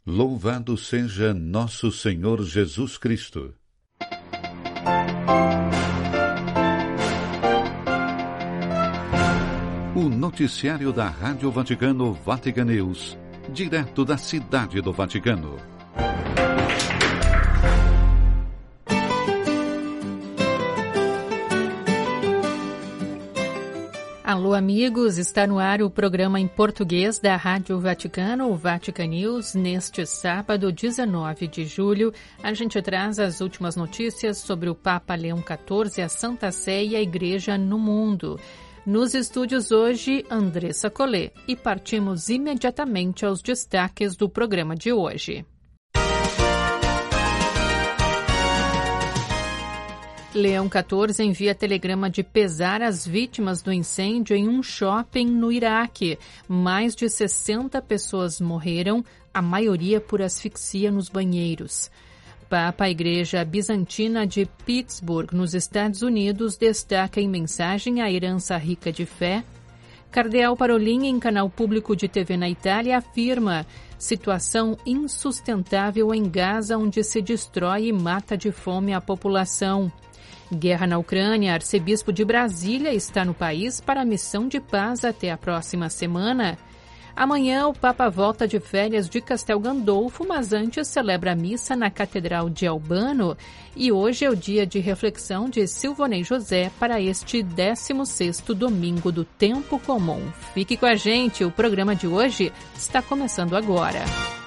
Louvado seja nosso Senhor Jesus Cristo. O noticiário da Rádio Vaticano, Vatican News, direto da Cidade do Vaticano. Alô, amigos, está no ar o programa em português da Rádio Vaticano, o Vatican News. Neste sábado, 19 de julho, a gente traz as últimas notícias sobre o Papa Leão XIV, a Santa Sé e a Igreja no mundo. Nos estúdios hoje, Andressa Collet, e partimos imediatamente aos destaques do programa de hoje. Leão XIV envia telegrama de pesar às vítimas do incêndio em um shopping no Iraque. Mais de 60 pessoas morreram, a maioria por asfixia nos banheiros. Papa, a Igreja Bizantina de Pittsburgh, nos Estados Unidos, destaca em mensagem a herança rica de fé. Cardeal Parolin, em canal público de TV na Itália, afirma: situação insustentável em Gaza, onde se destrói e mata de fome a população. Guerra na Ucrânia, arcebispo de Brasília está no país para a missão de paz até a próxima semana. Amanhã o Papa volta de férias de Castel Gandolfo, mas antes celebra a missa na Catedral de Albano. E hoje é o dia de reflexão de Silvonei José para este 16º domingo do Tempo Comum. Fique com a gente, o programa de hoje está começando agora.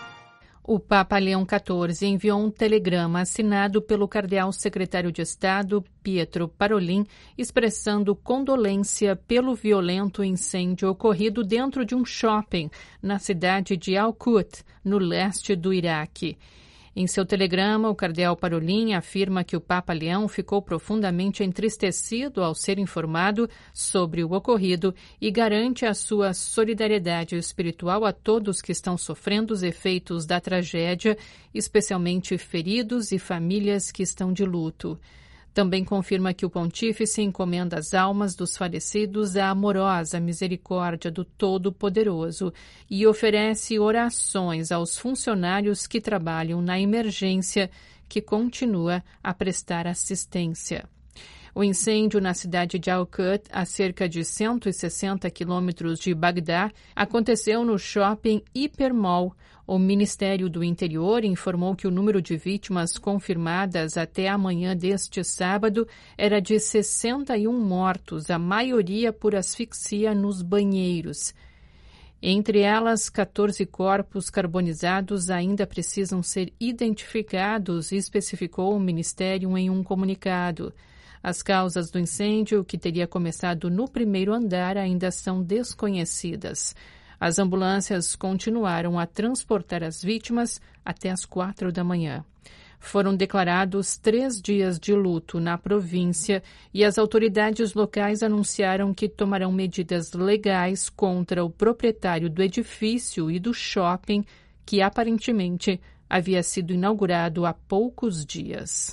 O Papa Leão XIV enviou um telegrama assinado pelo cardeal secretário de Estado, Pietro Parolin, expressando condolência pelo violento incêndio ocorrido dentro de um shopping na cidade de Al-Qut, no leste do Iraque. Em seu telegrama, o cardeal Parolin afirma que o Papa Leão ficou profundamente entristecido ao ser informado sobre o ocorrido e garante a sua solidariedade espiritual a todos que estão sofrendo os efeitos da tragédia, especialmente feridos e famílias que estão de luto. Também confirma que o pontífice encomenda as almas dos falecidos à amorosa misericórdia do Todo-Poderoso e oferece orações aos funcionários que trabalham na emergência, que continua a prestar assistência. O incêndio na cidade de Al-Qut, a cerca de 160 quilômetros de Bagdá, aconteceu no shopping Hipermall. O Ministério do Interior informou que o número de vítimas confirmadas até amanhã deste sábado era de 61 mortos, a maioria por asfixia nos banheiros. Entre elas, 14 corpos carbonizados ainda precisam ser identificados, especificou o Ministério em um comunicado. As causas do incêndio, que teria começado no primeiro andar, ainda são desconhecidas. As ambulâncias continuaram a transportar as vítimas até as 4 da manhã. Foram declarados 3 dias de luto na província e as autoridades locais anunciaram que tomarão medidas legais contra o proprietário do edifício e do shopping, que aparentemente havia sido inaugurado há poucos dias.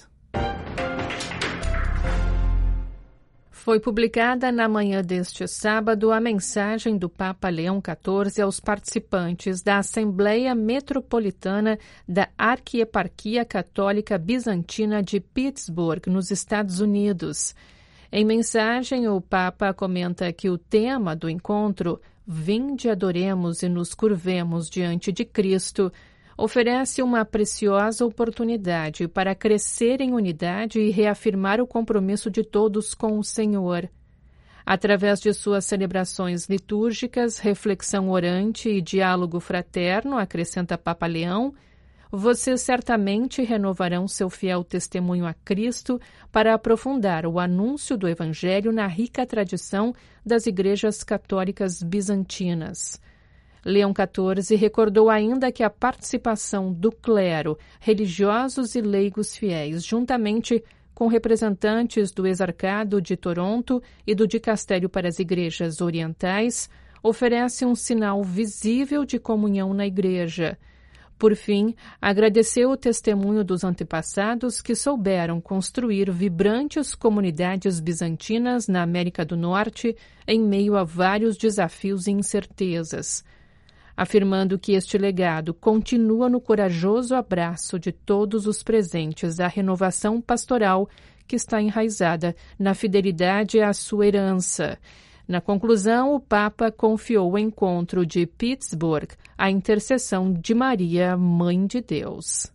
Foi publicada na manhã deste sábado a mensagem do Papa Leão XIV aos participantes da Assembleia Metropolitana da Arquieparquia Católica Bizantina de Pittsburgh, nos Estados Unidos. Em mensagem, o Papa comenta que o tema do encontro, Vinde, adoremos e nos curvemos diante de Cristo, oferece uma preciosa oportunidade para crescer em unidade e reafirmar o compromisso de todos com o Senhor. Através de suas celebrações litúrgicas, reflexão orante e diálogo fraterno, acrescenta Papa Leão, vocês certamente renovarão seu fiel testemunho a Cristo para aprofundar o anúncio do Evangelho na rica tradição das igrejas católicas bizantinas. Leão XIV recordou ainda que a participação do clero, religiosos e leigos fiéis, juntamente com representantes do Exarcado de Toronto e do Dicastério para as Igrejas Orientais, oferece um sinal visível de comunhão na Igreja. Por fim, agradeceu o testemunho dos antepassados que souberam construir vibrantes comunidades bizantinas na América do Norte em meio a vários desafios e incertezas. afirmando que este legado continua no corajoso abraço de todos os presentes à renovação pastoral que está enraizada na fidelidade à sua herança. Na conclusão, o Papa confiou o encontro de Pittsburgh à intercessão de Maria, Mãe de Deus.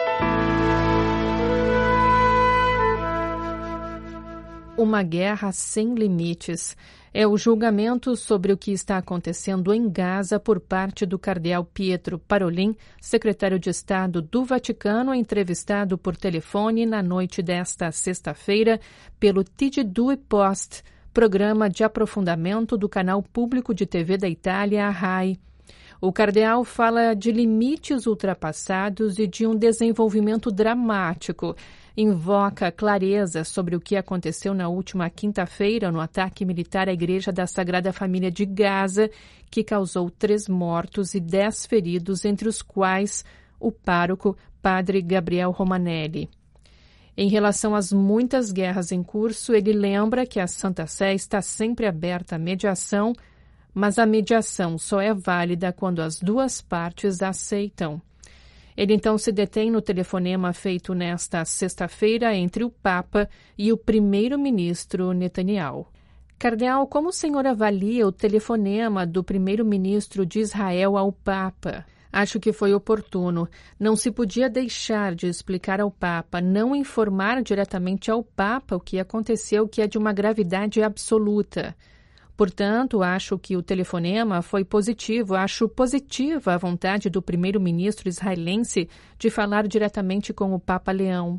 Uma guerra sem limites. É o julgamento sobre o que está acontecendo em Gaza por parte do cardeal Pietro Parolin, secretário de Estado do Vaticano, entrevistado por telefone na noite desta sexta-feira pelo TG2 Post, programa de aprofundamento do canal público de TV da Itália, a RAI. O cardeal fala de limites ultrapassados e de um desenvolvimento dramático. Invoca clareza sobre o que aconteceu na última quinta-feira no ataque militar à Igreja da Sagrada Família de Gaza, que causou 3 mortos e 10 feridos, entre os quais o pároco Padre Gabriel Romanelli. Em relação às muitas guerras em curso, ele lembra que a Santa Sé está sempre aberta à mediação, mas a mediação só é válida quando as duas partes aceitam. Ele então se detém no telefonema feito nesta sexta-feira entre o Papa e o primeiro-ministro Netanyahu. Cardeal, como o senhor avalia o telefonema do primeiro-ministro de Israel ao Papa? Acho que foi oportuno. Não se podia deixar de explicar ao Papa, não informar diretamente ao Papa o que aconteceu, que é de uma gravidade absoluta. Portanto, acho que o telefonema foi positivo. Acho positiva a vontade do primeiro-ministro israelense de falar diretamente com o Papa Leão.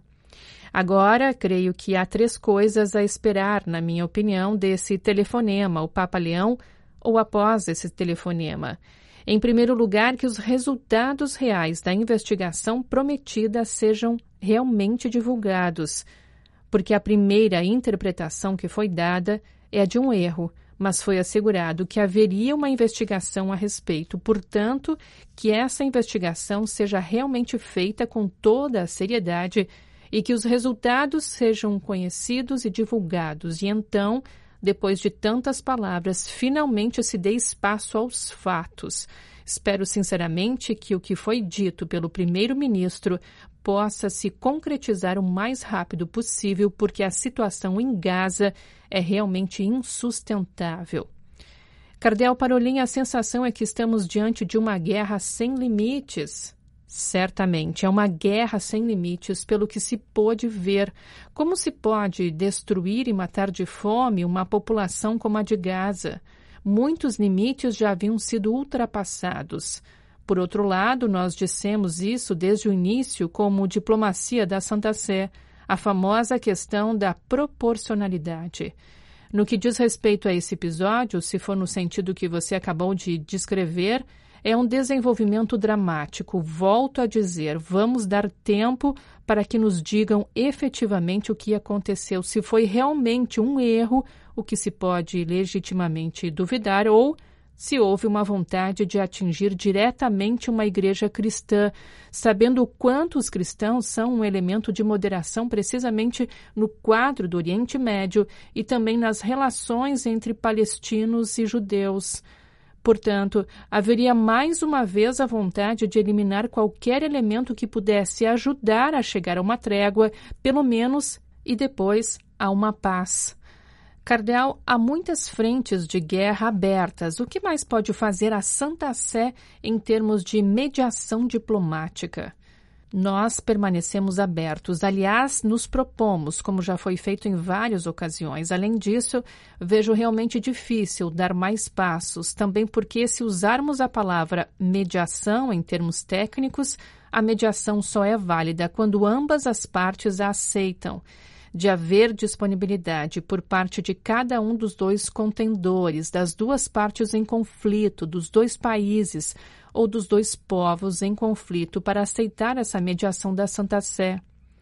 Agora, creio que há 3 coisas a esperar, na minha opinião, desse telefonema, o Papa Leão, ou após esse telefonema. Em primeiro lugar, que os resultados reais da investigação prometida sejam realmente divulgados, porque a primeira interpretação que foi dada é a de um erro, mas foi assegurado que haveria uma investigação a respeito. Portanto, que essa investigação seja realmente feita com toda a seriedade e que os resultados sejam conhecidos e divulgados. E então, depois de tantas palavras, finalmente se dê espaço aos fatos. Espero sinceramente que o que foi dito pelo primeiro-ministro possa se concretizar o mais rápido possível, porque a situação em Gaza é realmente insustentável. Cardeal Parolin, a sensação é que estamos diante de uma guerra sem limites. Certamente, é uma guerra sem limites, pelo que se pôde ver. Como se pode destruir e matar de fome uma população como a de Gaza? Muitos limites já haviam sido ultrapassados. Por outro lado, nós dissemos isso desde o início como diplomacia da Santa Sé, a famosa questão da proporcionalidade. No que diz respeito a esse episódio, se for no sentido que você acabou de descrever, é um desenvolvimento dramático. Volto a dizer, vamos dar tempo para que nos digam efetivamente o que aconteceu, se foi realmente um erro, o que se pode legitimamente duvidar, ou se houve uma vontade de atingir diretamente uma igreja cristã, sabendo o quanto os cristãos são um elemento de moderação precisamente no quadro do Oriente Médio e também nas relações entre palestinos e judeus. Portanto, haveria mais uma vez a vontade de eliminar qualquer elemento que pudesse ajudar a chegar a uma trégua, pelo menos, e depois a uma paz. Cardeal, há muitas frentes de guerra abertas. O que mais pode fazer a Santa Sé em termos de mediação diplomática? Nós permanecemos abertos. Aliás, nos propomos, como já foi feito em várias ocasiões. Além disso, vejo realmente difícil dar mais passos, também porque se usarmos a palavra mediação em termos técnicos, a mediação só é válida quando ambas as partes a aceitam. De haver disponibilidade por parte de cada um dos 2 contendores, das 2 partes em conflito, dos 2 países ou dos 2 povos em conflito para aceitar essa mediação da Santa Sé.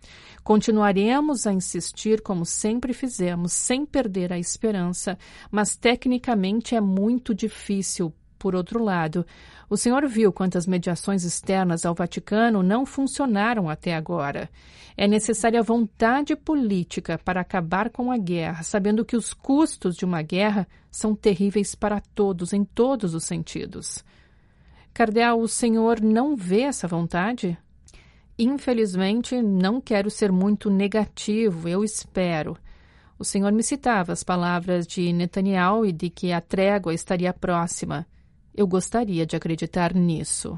Continuaremos a insistir como sempre fizemos, sem perder a esperança, mas tecnicamente é muito difícil. Por outro lado, o senhor viu quantas mediações externas ao Vaticano não funcionaram até agora. É necessária vontade política para acabar com a guerra, sabendo que os custos de uma guerra são terríveis para todos, em todos os sentidos. Cardeal, o senhor não vê essa vontade? Infelizmente, não quero ser muito negativo, eu espero. O senhor me citava as palavras de Netanyahu e de que a trégua estaria próxima. Eu gostaria de acreditar nisso.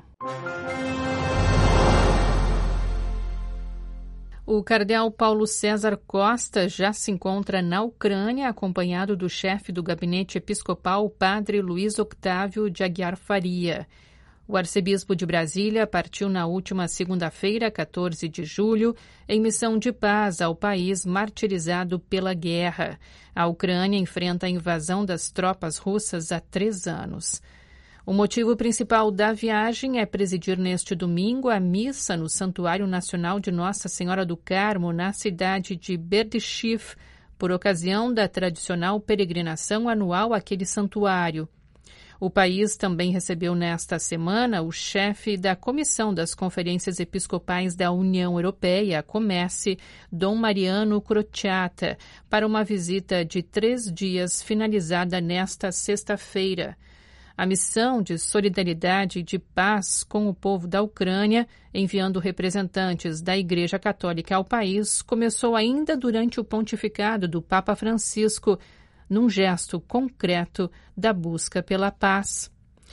O cardeal Paulo César Costa já se encontra na Ucrânia, acompanhado do chefe do gabinete episcopal, padre Luiz Octávio de Aguiar Faria. O arcebispo de Brasília partiu na última segunda-feira, 14 de julho, em missão de paz ao país martirizado pela guerra. A Ucrânia enfrenta a invasão das tropas russas há 3 anos. O motivo principal da viagem é presidir neste domingo a missa no Santuário Nacional de Nossa Senhora do Carmo, na cidade de Berdichif, por ocasião da tradicional peregrinação anual àquele santuário. O país também recebeu nesta semana o chefe da Comissão das Conferências Episcopais da União Europeia, a Comesse, Dom Mariano Crociata, para uma visita de 3 dias finalizada nesta sexta-feira. A missão de solidariedade e de paz com o povo da Ucrânia, enviando representantes da Igreja Católica ao país, começou ainda durante o pontificado do Papa Francisco, num gesto concreto da busca pela paz.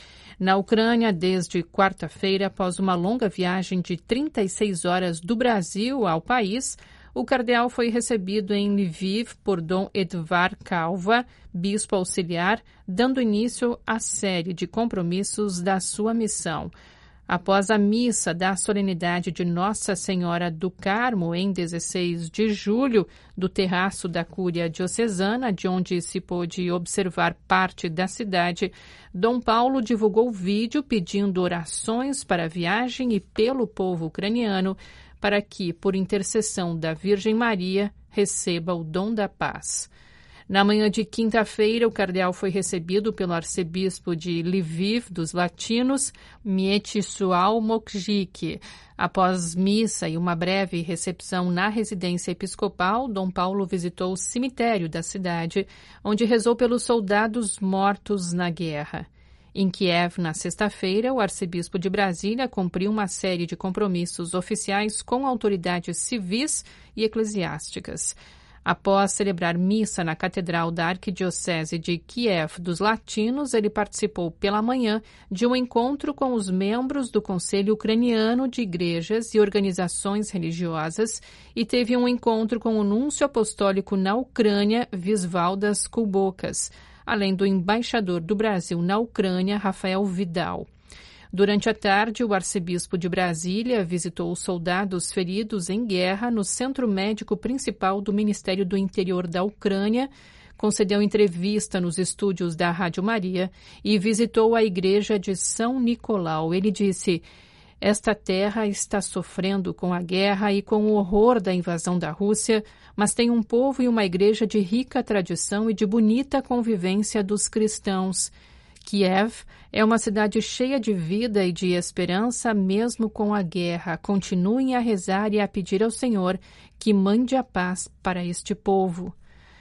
Na Ucrânia, desde quarta-feira, após uma longa viagem de 36 horas do Brasil ao país, o cardeal foi recebido em Lviv por Dom Edvard Calva, bispo auxiliar, dando início à série de compromissos da sua missão. Após a missa da solenidade de Nossa Senhora do Carmo, em 16 de julho, do terraço da Cúria Diocesana, de onde se pôde observar parte da cidade, Dom Paulo divulgou vídeo pedindo orações para a viagem e pelo povo ucraniano, para que, por intercessão da Virgem Maria, receba o dom da paz. Na manhã de quinta-feira, o cardeal foi recebido pelo arcebispo de Lviv dos Latinos, Mieczysław Mokrzyk. Após missa e uma breve recepção na residência episcopal, Dom Paulo visitou o cemitério da cidade, onde rezou pelos soldados mortos na guerra. Em Kiev, na sexta-feira, o arcebispo de Brasília cumpriu uma série de compromissos oficiais com autoridades civis e eclesiásticas. Após celebrar missa na Catedral da Arquidiocese de Kiev dos Latinos, ele participou pela manhã de um encontro com os membros do Conselho Ucraniano de Igrejas e Organizações Religiosas e teve um encontro com o núncio apostólico na Ucrânia, Visvaldas Kulbokas, além do embaixador do Brasil na Ucrânia, Rafael Vidal. Durante a tarde, o arcebispo de Brasília visitou os soldados feridos em guerra no Centro Médico Principal do Ministério do Interior da Ucrânia, concedeu entrevista nos estúdios da Rádio Maria e visitou a igreja de São Nicolau. Ele disse: "Esta terra está sofrendo com a guerra e com o horror da invasão da Rússia, mas tem um povo e uma igreja de rica tradição e de bonita convivência dos cristãos. Kiev é uma cidade cheia de vida e de esperança, mesmo com a guerra. Continuem a rezar e a pedir ao Senhor que mande a paz para este povo."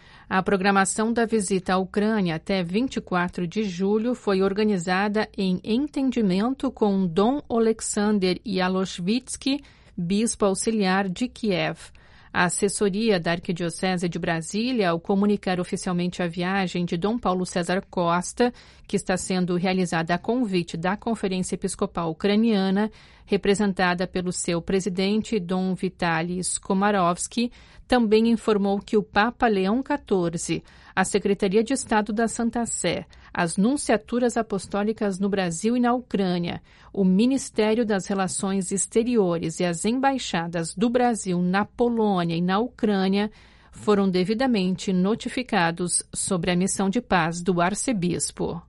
A programação da visita à Ucrânia até 24 de julho foi organizada em entendimento com Dom Alexander Yaloshvitsky, bispo auxiliar de Kiev. A assessoria da Arquidiocese de Brasília, ao comunicar oficialmente a viagem de Dom Paulo César Costa, que está sendo realizada a convite da Conferência Episcopal Ucraniana, representada pelo seu presidente, Dom Vitaly Skomarovsky, também informou que o Papa Leão XIV, a Secretaria de Estado da Santa Sé, as nunciaturas apostólicas no Brasil e na Ucrânia, o Ministério das Relações Exteriores e as embaixadas do Brasil na Polônia e na Ucrânia foram devidamente notificados sobre a missão de paz do arcebispo.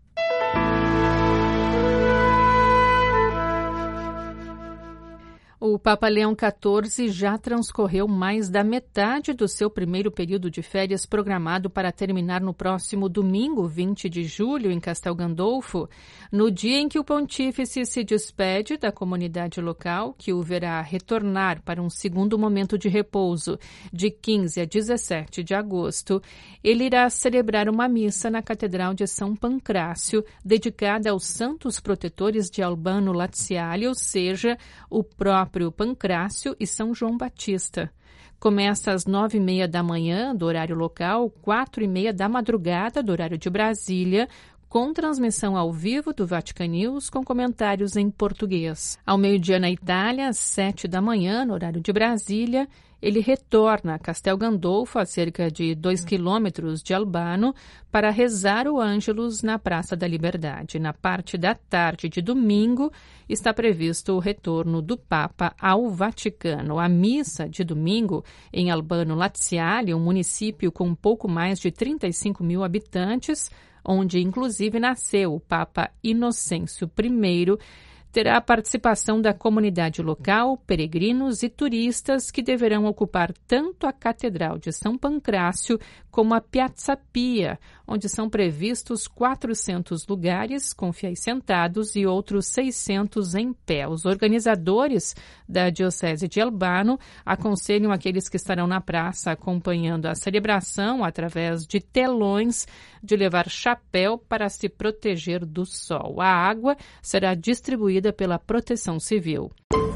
O Papa Leão XIV já transcorreu mais da metade do seu primeiro período de férias programado para terminar no próximo domingo, 20 de julho, em Castel Gandolfo, no dia em que o pontífice se despede da comunidade local, que o verá retornar para um segundo momento de repouso, de 15 a 17 de agosto. Ele irá celebrar uma missa na Catedral de São Pancrácio, dedicada aos santos protetores de Albano Laziale, ou seja, o próprio Pancrácio e São João Batista. Começa às 9h30 da manhã, do horário local, 4h30 da madrugada, do horário de Brasília, com transmissão ao vivo do Vatican News, com comentários em português. Ao meio-dia na Itália, às 7 da manhã, no horário de Brasília, ele retorna a Castel Gandolfo, a cerca de 2 quilômetros de Albano, para rezar o Ângelus na Praça da Liberdade. Na parte da tarde de domingo, está previsto o retorno do Papa ao Vaticano. A missa de domingo, em Albano Laziale, um município com pouco mais de 35 mil habitantes, onde inclusive nasceu o Papa Inocêncio I, terá a participação da comunidade local, peregrinos e turistas que deverão ocupar tanto a Catedral de São Pancrácio como a Piazza Pia, onde são previstos 400 lugares com fiéis sentados e outros 600 em pé. Os organizadores da Diocese de Albano aconselham aqueles que estarão na praça acompanhando a celebração através de telões de levar chapéu para se proteger do sol. A água será distribuída pela Proteção Civil.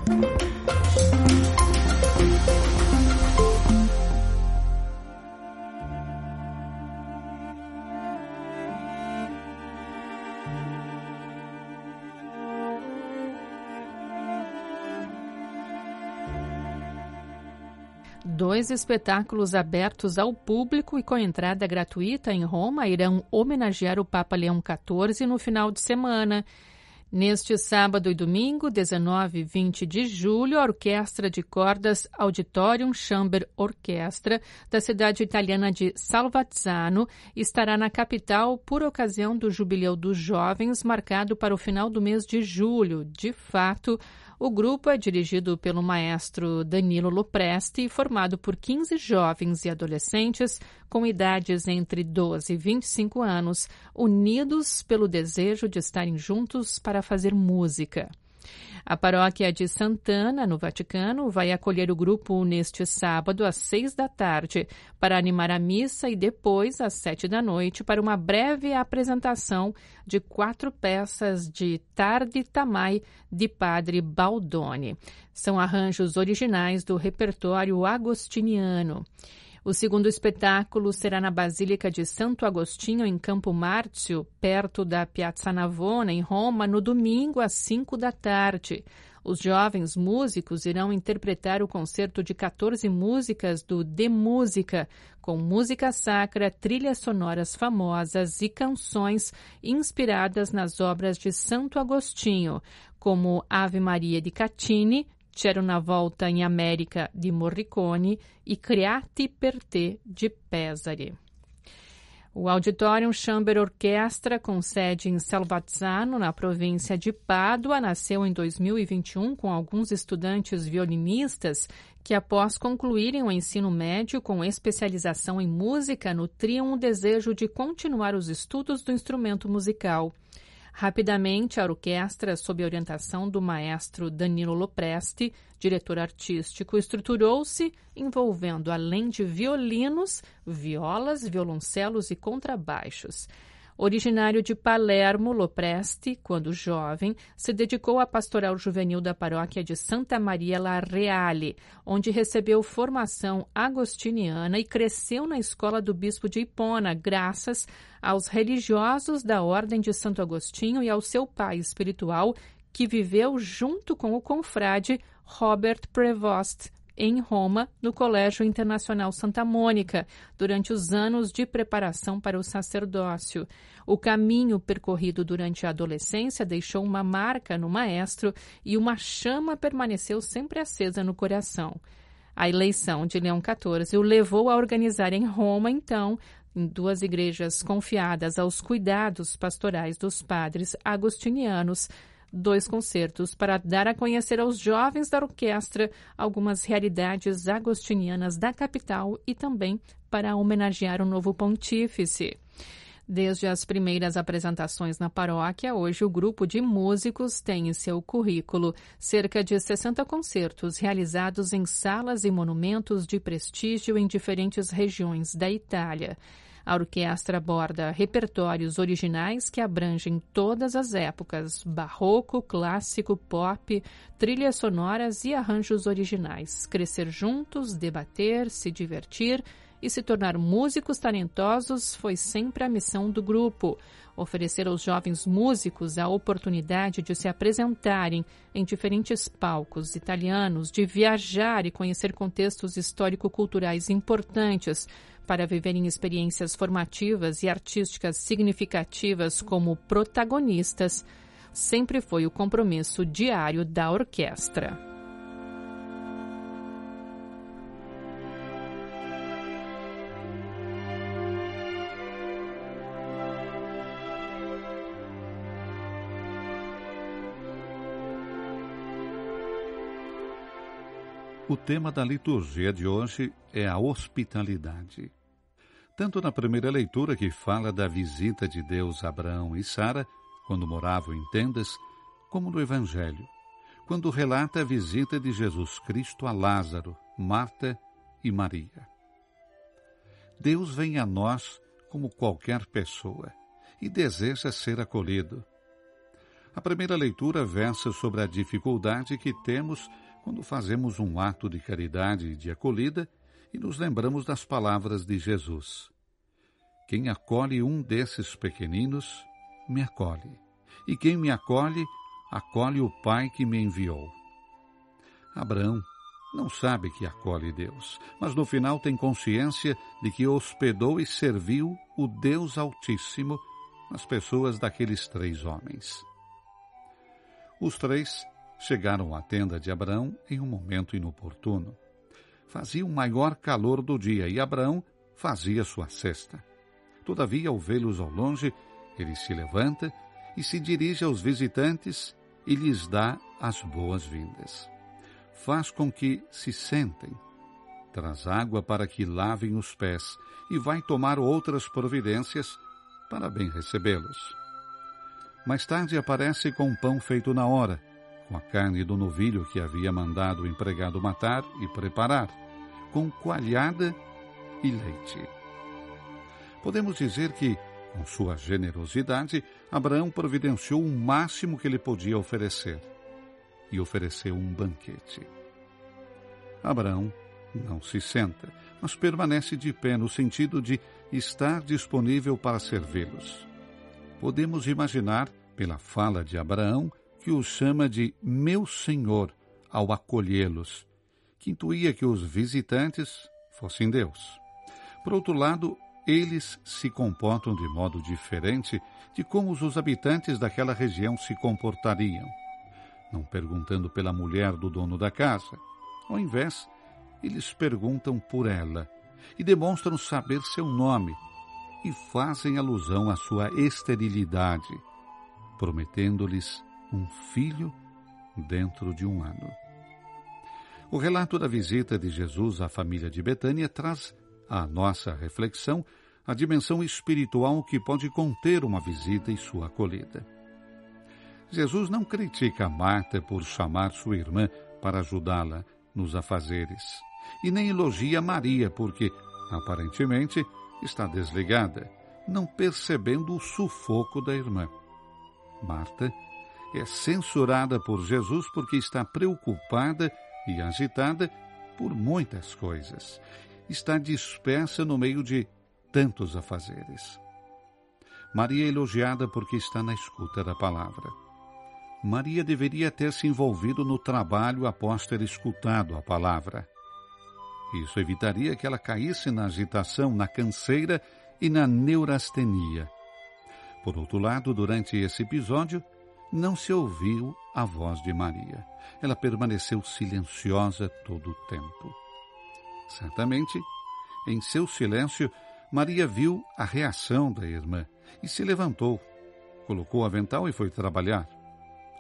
Dois espetáculos abertos ao público e com entrada gratuita em Roma irão homenagear o Papa Leão XIV no final de semana. Neste sábado e domingo, 19 e 20 de julho, a Orquestra de Cordas Auditorium Chamber Orchestra da cidade italiana de Salvazzano estará na capital por ocasião do Jubileu dos Jovens, marcado para o final do mês de julho. De fato, o grupo é dirigido pelo maestro Danilo Lopresti, formado por 15 jovens e adolescentes com idades entre 12 e 25 anos, unidos pelo desejo de estarem juntos para fazer música. A paróquia de Sant'Anna, no Vaticano, vai acolher o grupo neste sábado às 6 da tarde para animar a missa e depois às 7 da noite para uma breve apresentação de 4 peças de Tardi Tamai de Padre Baldoni. São arranjos originais do repertório agostiniano. O segundo espetáculo será na Basílica de Santo Agostinho, em Campo Márcio, perto da Piazza Navona, em Roma, no domingo, às 5 da tarde. Os jovens músicos irão interpretar o concerto de 14 músicas do De Música, com música sacra, trilhas sonoras famosas e canções inspiradas nas obras de Santo Agostinho, como Ave Maria de Caccini, C'era una volta in America, de Morricone, e Creati per te, de Pesare. O Auditorium Chamber Orchestra, com sede em Salvazzano, na província de Pádua, nasceu em 2021 com alguns estudantes violinistas que, após concluírem o ensino médio com especialização em música, nutriam o desejo de continuar os estudos do instrumento musical. Rapidamente, a orquestra, sob a orientação do maestro Danilo Lopresti, diretor artístico, estruturou-se envolvendo, além de violinos, violas, violoncelos e contrabaixos. Originário de Palermo, Lopresti, quando jovem, se dedicou à pastoral juvenil da paróquia de Santa Maria la Reale, onde recebeu formação agostiniana e cresceu na escola do bispo de Hipona, graças aos religiosos da Ordem de Santo Agostinho e ao seu pai espiritual, que viveu junto com o confrade Robert Prevost, em Roma, no Colégio Internacional Santa Mônica, durante os anos de preparação para o sacerdócio. O caminho percorrido durante a adolescência deixou uma marca no maestro e uma chama permaneceu sempre acesa no coração. A eleição de Leão XIV o levou a organizar em Roma, então, em 2 igrejas confiadas aos cuidados pastorais dos padres agostinianos, 2 concertos para dar a conhecer aos jovens da orquestra algumas realidades agostinianas da capital e também para homenagear o novo pontífice. Desde as primeiras apresentações na paróquia, hoje o grupo de músicos tem em seu currículo cerca de 60 concertos realizados em salas e monumentos de prestígio em diferentes regiões da Itália. A orquestra aborda repertórios originais que abrangem todas as épocas: barroco, clássico, pop, trilhas sonoras e arranjos originais. Crescer juntos, debater, se divertir e se tornar músicos talentosos foi sempre a missão do grupo. Oferecer aos jovens músicos a oportunidade de se apresentarem em diferentes palcos italianos, de viajar e conhecer contextos histórico-culturais importantes para viverem experiências formativas e artísticas significativas como protagonistas, sempre foi o compromisso diário da orquestra. O tema da liturgia de hoje é a hospitalidade. Tanto na primeira leitura, que fala da visita de Deus a Abraão e Sara, quando moravam em tendas, como no Evangelho, quando relata a visita de Jesus Cristo a Lázaro, Marta e Maria. Deus vem a nós como qualquer pessoa e deseja ser acolhido. A primeira leitura versa sobre a dificuldade que temos quando fazemos um ato de caridade e de acolhida e nos lembramos das palavras de Jesus. Quem acolhe um desses pequeninos, me acolhe. E quem me acolhe, acolhe o Pai que me enviou. Abraão não sabe que acolhe Deus, mas no final tem consciência de que hospedou e serviu o Deus Altíssimo nas pessoas daqueles 3 homens. Os 3 chegaram à tenda de Abraão em um momento inoportuno. Fazia o maior calor do dia e Abraão fazia sua cesta. Todavia, ao vê-los ao longe, ele se levanta e se dirige aos visitantes e lhes dá as boas-vindas. Faz com que se sentem, traz água para que lavem os pés e vai tomar outras providências para bem recebê-los. Mais tarde aparece com pão feito na hora, com a carne do novilho que havia mandado o empregado matar e preparar, com coalhada e leite. Podemos dizer que, com sua generosidade, Abraão providenciou o máximo que ele podia oferecer, e ofereceu um banquete. Abraão não se senta, mas permanece de pé no sentido de estar disponível para servi-los. Podemos imaginar, pela fala de Abraão, que os chama de meu Senhor ao acolhê-los, que intuía que os visitantes fossem Deus. Por outro lado, eles se comportam de modo diferente de como os habitantes daquela região se comportariam, não perguntando pela mulher do dono da casa. Ao invés, eles perguntam por ela e demonstram saber seu nome e fazem alusão à sua esterilidade, prometendo-lhes um filho dentro de 1 ano. O relato da visita de Jesus à família de Betânia traz à nossa reflexão a dimensão espiritual que pode conter uma visita e sua acolhida. Jesus não critica Marta por chamar sua irmã para ajudá-la nos afazeres, e nem elogia Maria porque, aparentemente, está desligada, não percebendo o sufoco da irmã. Marta é censurada por Jesus porque está preocupada e agitada por muitas coisas. Está dispersa no meio de tantos afazeres. Maria é elogiada porque está na escuta da palavra. Maria deveria ter se envolvido no trabalho após ter escutado a palavra. Isso evitaria que ela caísse na agitação, na canseira e na neurastenia. Por outro lado, durante esse episódio, não se ouviu a voz de Maria. Ela permaneceu silenciosa todo o tempo. Certamente, em seu silêncio, Maria viu a reação da irmã e se levantou, colocou o avental e foi trabalhar.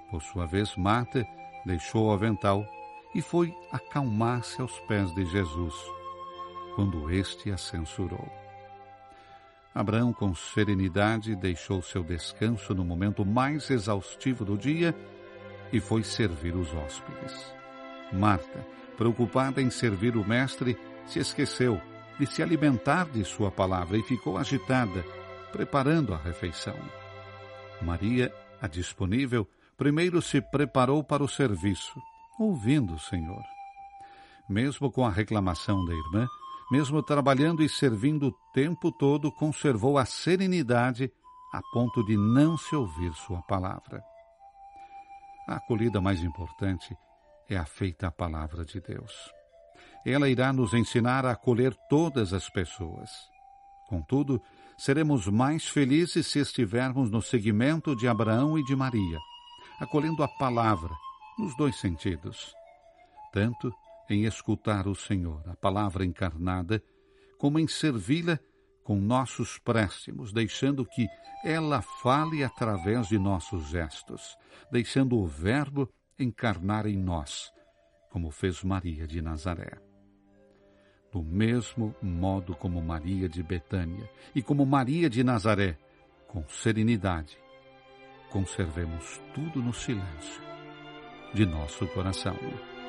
Por sua vez, Marta deixou o avental e foi acalmar-se aos pés de Jesus, quando este a censurou. Abraão, com serenidade, deixou seu descanso no momento mais exaustivo do dia e foi servir os hóspedes. Marta, preocupada em servir o mestre, se esqueceu de se alimentar de sua palavra e ficou agitada, preparando a refeição. Maria, a disponível, primeiro se preparou para o serviço, ouvindo o Senhor. Mesmo com a reclamação da irmã, mesmo trabalhando e servindo o tempo todo, conservou a serenidade a ponto de não se ouvir sua palavra. A acolhida mais importante é a feita à palavra de Deus. Ela irá nos ensinar a acolher todas as pessoas. Contudo, seremos mais felizes se estivermos no segmento de Abraão e de Maria, acolhendo a palavra nos dois sentidos, tanto em escutar o Senhor, a palavra encarnada, como em servi-la com nossos préstimos, deixando que ela fale através de nossos gestos, deixando o Verbo encarnar em nós, como fez Maria de Nazaré. Do mesmo modo como Maria de Betânia e como Maria de Nazaré, com serenidade, conservemos tudo no silêncio de nosso coração.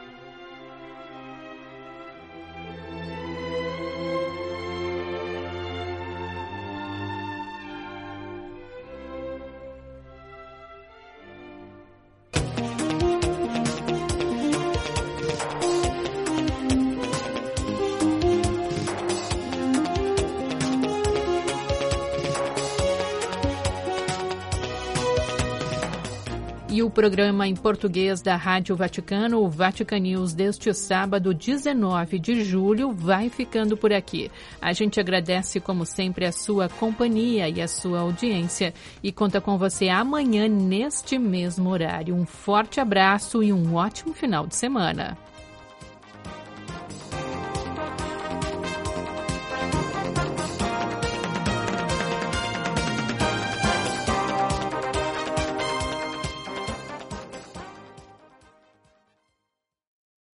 E o programa em português da Rádio Vaticano, o Vatican News, deste sábado, 19 de julho, vai ficando por aqui. A gente agradece, como sempre, a sua companhia e a sua audiência e conta com você amanhã neste mesmo horário. Um forte abraço e um ótimo final de semana.